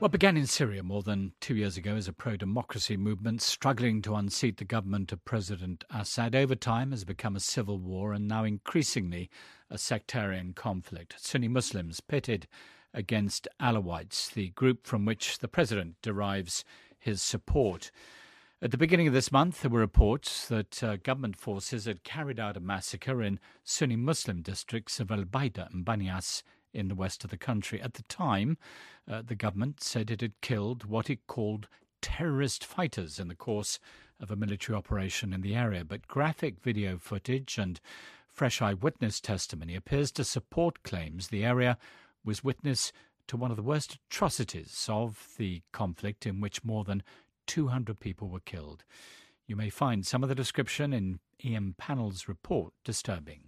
What began in Syria more than 2 years ago as a pro-democracy movement struggling to unseat the government of President Assad over time has become a civil war and now increasingly a sectarian conflict. Sunni Muslims pitted against Alawites, the group from which the president derives his support. At the beginning of this month, there were reports that government forces had carried out a massacre in Sunni Muslim districts of Al-Baida and Banias in the west of the country. At the time, the government said it had killed what it called terrorist fighters in the course of a military operation in the area. But graphic video footage and fresh eyewitness testimony appears to support claims the area was witness to one of the worst atrocities of the conflict, in which more than 200 people were killed. You may find some of the description in Ian Pannell's report disturbing.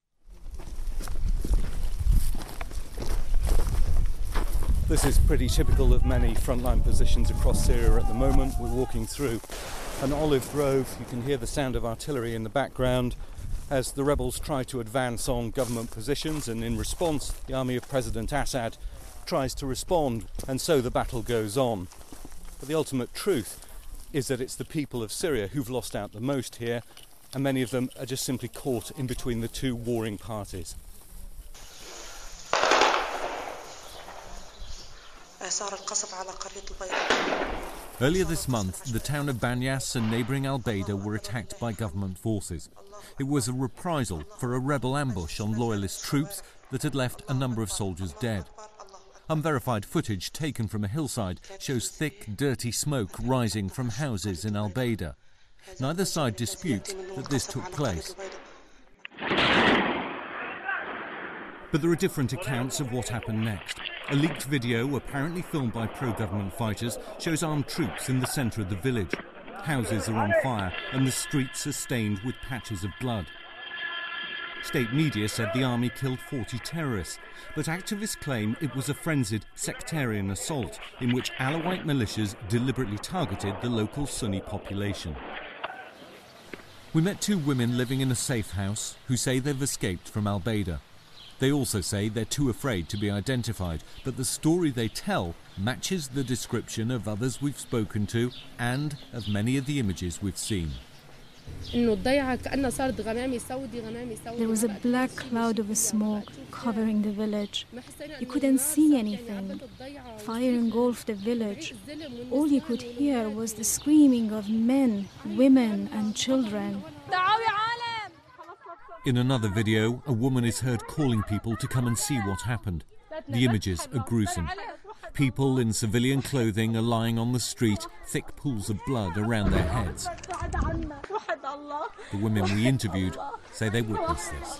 This is pretty typical of many frontline positions across Syria at the moment. We're walking through an olive grove. You can hear the sound of artillery in the background as the rebels try to advance on government positions, and in response, the army of President Assad tries to respond, and so the battle goes on. But the ultimate truth is that it's the people of Syria who've lost out the most here, and many of them are just simply caught in between the two warring parties. Earlier this month, the town of Banias and neighbouring Al-Baida were attacked by government forces. It was a reprisal for a rebel ambush on loyalist troops that had left a number of soldiers dead. Unverified footage taken from a hillside shows thick, dirty smoke rising from houses in Al-Baida. Neither side disputes that this took place. But there are different accounts of what happened next. A leaked video, apparently filmed by pro-government fighters, shows armed troops in the centre of the village. Houses are on fire and the streets are stained with patches of blood. State media said the army killed 40 terrorists, but activists claim it was a frenzied sectarian assault in which Alawite militias deliberately targeted the local Sunni population. We met two women living in a safe house who say they've escaped from Al-Baida. They also say they're too afraid to be identified, but the story they tell matches the description of others we've spoken to and of many of the images we've seen. There was a black cloud of smoke covering the village. You couldn't see anything. Fire engulfed the village. All you could hear was the screaming of men, women and children. In another video, a woman is heard calling people to come and see what happened. The images are gruesome. People in civilian clothing are lying on the street, thick pools of blood around their heads. The women we interviewed say they witnessed this.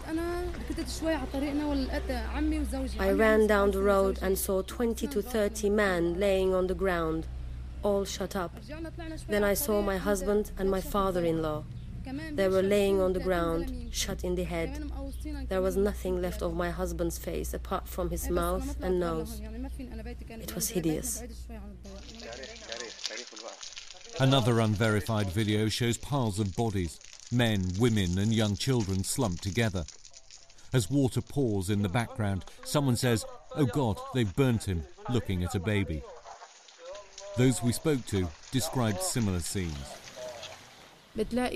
I ran down the road and saw 20 to 30 men laying on the ground, all shut up. Then I saw my husband and my father-in-law. They were laying on the ground, shot in the head. There was nothing left of my husband's face apart from his mouth and nose. It was hideous. Another unverified video shows piles of bodies, men, women and young children slumped together. As water pours in the background, someone says, "Oh God, they've burnt him," looking at a baby. Those we spoke to described similar scenes. There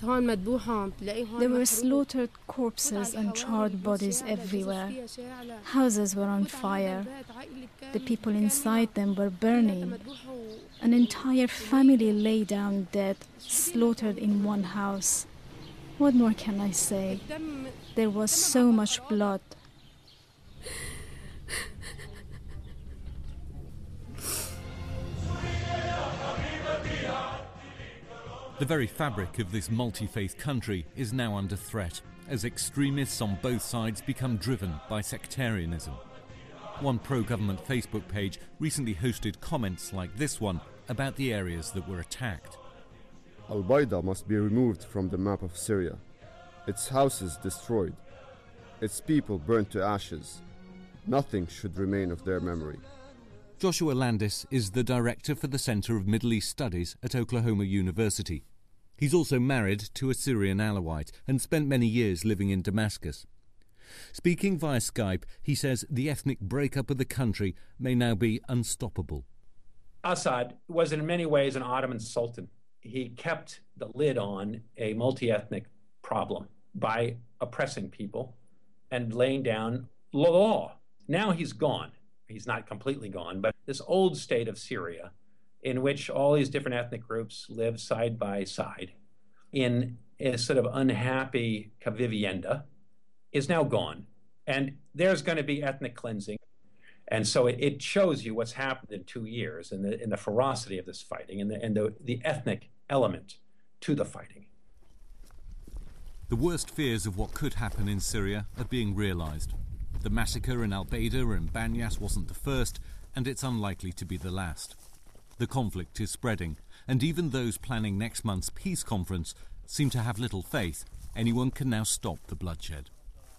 were slaughtered corpses and charred bodies everywhere. Houses were on fire. The people inside them were burning. An entire family lay down dead, slaughtered in one house. What more can I say? There was so much blood. The very fabric of this multi-faith country is now under threat as extremists on both sides become driven by sectarianism. One pro-government Facebook page recently hosted comments like this one about the areas that were attacked. Al-Baida must be removed from the map of Syria, its houses destroyed, its people burnt to ashes. Nothing should remain of their memory. Joshua Landis is the director for the Center of Middle East Studies at Oklahoma University. He's also married to a Syrian Alawite and spent many years living in Damascus. Speaking via Skype, he says the ethnic breakup of the country may now be unstoppable. Assad was in many ways an Ottoman sultan. He kept the lid on a multi-ethnic problem by oppressing people and laying down law. Now he's gone. He's not completely gone, but this old state of Syria in which all these different ethnic groups live side by side in a sort of unhappy convivienda is now gone. And there's going to be ethnic cleansing. And so it shows you what's happened in 2 years and the ferocity of this fighting and the ethnic element to the fighting. The worst fears of what could happen in Syria are being realised. The massacre in Al-Baida and Banyas wasn't the first, and it's unlikely to be the last. The conflict is spreading, and even those planning next month's peace conference seem to have little faith anyone can now stop the bloodshed.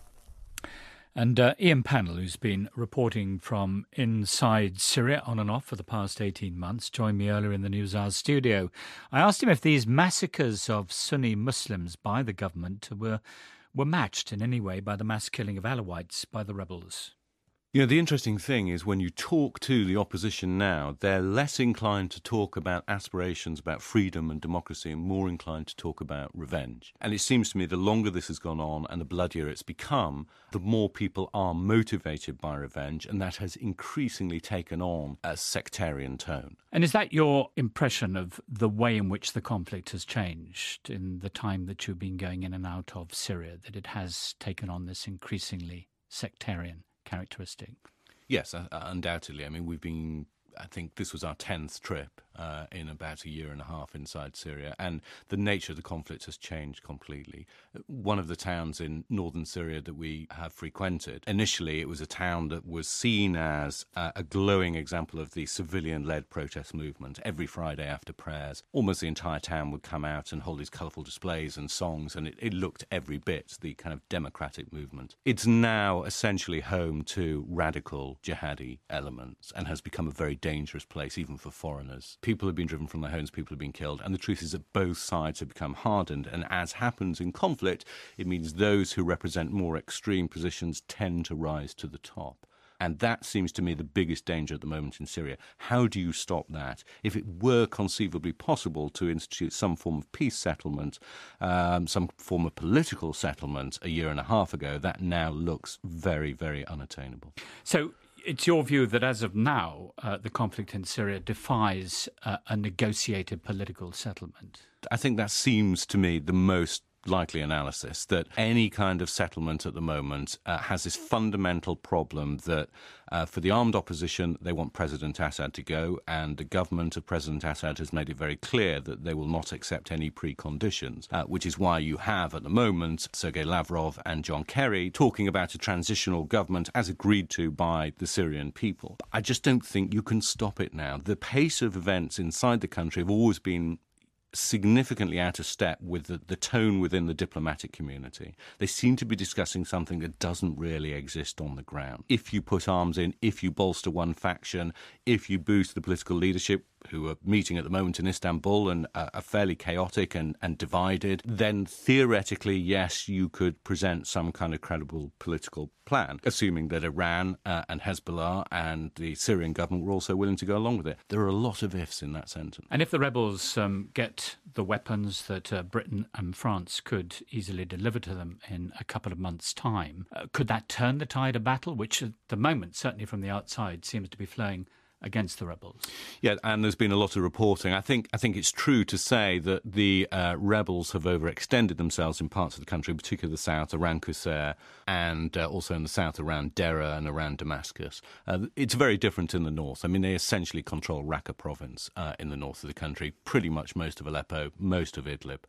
And Ian Pannell, who's been reporting from inside Syria on and off for the past 18 months, joined me earlier in the NewsHour studio. I asked him if these massacres of Sunni Muslims by the government were matched in any way by the mass killing of Alawites by the rebels. You know, the interesting thing is when you talk to the opposition now, they're less inclined to talk about aspirations, about freedom and democracy, and more inclined to talk about revenge. And it seems to me the longer this has gone on and the bloodier it's become, the more people are motivated by revenge, and that has increasingly taken on a sectarian tone. And is that your impression of the way in which the conflict has changed in the time that you've been going in and out of Syria, that it has taken on this increasingly sectarian characteristic? Yes, undoubtedly. I mean, I think this was our 10th trip in about a year and a half inside Syria, and the nature of the conflict has changed completely. One of the towns in northern Syria that we have frequented, initially it was a town that was seen as a glowing example of the civilian-led protest movement. Every Friday after prayers, almost the entire town would come out and hold these colourful displays and songs, and it looked every bit the kind of democratic movement. It's now essentially home to radical jihadi elements and has become a very dangerous place, even for foreigners. People have been driven from their homes, people have been killed, and the truth is that both sides have become hardened, and as happens in conflict, it means those who represent more extreme positions tend to rise to the top. And that seems to me the biggest danger at the moment in Syria. How do you stop that? If it were conceivably possible to institute some form of peace settlement, some form of political settlement a year and a half ago, that now looks very, very unattainable. So it's your view that as of now, the conflict in Syria defies a negotiated political settlement? I think that seems to me the most likely analysis, that any kind of settlement at the moment has this fundamental problem that for the armed opposition, they want President Assad to go, and the government of President Assad has made it very clear that they will not accept any preconditions, which is why you have at the moment Sergei Lavrov and John Kerry talking about a transitional government as agreed to by the Syrian people. I just don't think you can stop it now. The pace of events inside the country have always been significantly out of step with the tone within the diplomatic community. They seem to be discussing something that doesn't really exist on the ground. If you put arms in, if you bolster one faction, if you boost the political leadership, who are meeting at the moment in Istanbul and are fairly chaotic and divided, then theoretically, yes, you could present some kind of credible political plan, assuming that Iran and Hezbollah and the Syrian government were also willing to go along with it. There are a lot of ifs in that sentence. And if the rebels get the weapons that Britain and France could easily deliver to them in a couple of months' time, could that turn the tide of battle, which at the moment, certainly from the outside, seems to be flowing against the rebels? Yeah, and there's been a lot of reporting. I think it's true to say that the rebels have overextended themselves in parts of the country, particularly the south, around Qusair, and also in the south around Deraa and around Damascus. It's very different in the north. I mean, they essentially control Raqqa province in the north of the country, pretty much most of Aleppo, most of Idlib.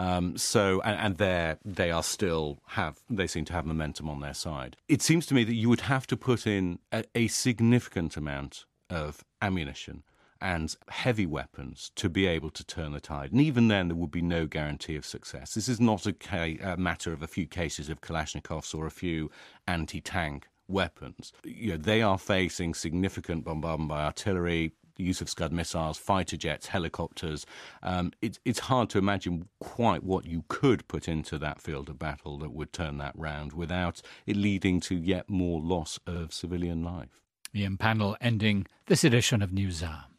They seem to have momentum on their side. It seems to me that you would have to put in a significant amount of ammunition and heavy weapons to be able to turn the tide. And even then, there would be no guarantee of success. This is not a matter of a few cases of Kalashnikovs or a few anti-tank weapons. You know, they are facing significant bombardment by artillery, the use of Scud missiles, fighter jets, helicopters. It's hard to imagine quite what you could put into that field of battle that would turn that round without it leading to yet more loss of civilian life. Ian Pannell ending this edition of NewsHour.